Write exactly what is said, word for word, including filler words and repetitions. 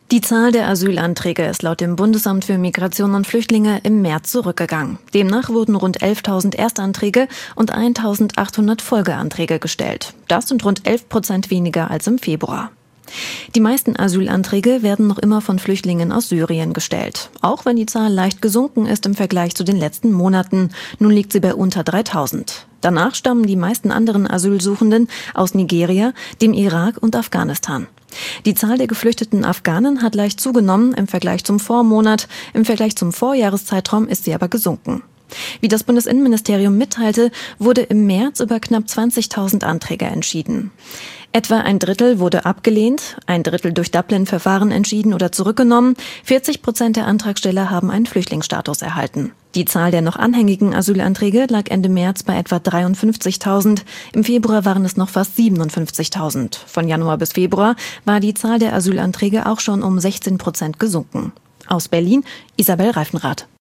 Die Zahl der Asylanträge ist laut dem Bundesamt für Migration und Flüchtlinge im März zurückgegangen. Demnach wurden rund elftausend Erstanträge und eintausendachthundert Folgeanträge gestellt. Das sind rund elf Prozent weniger als im Februar. Die meisten Asylanträge werden noch immer von Flüchtlingen aus Syrien gestellt, auch wenn die Zahl leicht gesunken ist im Vergleich zu den letzten Monaten. Nun liegt sie bei unter dreitausend. Danach stammen die meisten anderen Asylsuchenden aus Nigeria, dem Irak und Afghanistan. Die Zahl der geflüchteten Afghanen hat leicht zugenommen im Vergleich zum Vormonat. Im Vergleich zum Vorjahreszeitraum ist sie aber gesunken. Wie das Bundesinnenministerium mitteilte, wurde im März über knapp zwanzigtausend Anträge entschieden. Etwa ein Drittel wurde abgelehnt, ein Drittel durch Dublin-Verfahren entschieden oder zurückgenommen. vierzig Prozent der Antragsteller haben einen Flüchtlingsstatus erhalten. Die Zahl der noch anhängigen Asylanträge lag Ende März bei etwa dreiundfünfzigtausend. Im Februar waren es noch fast siebenundfünfzigtausend. Von Januar bis Februar war die Zahl der Asylanträge auch schon um sechzehn Prozent gesunken. Aus Berlin, Isabel Reifenrath.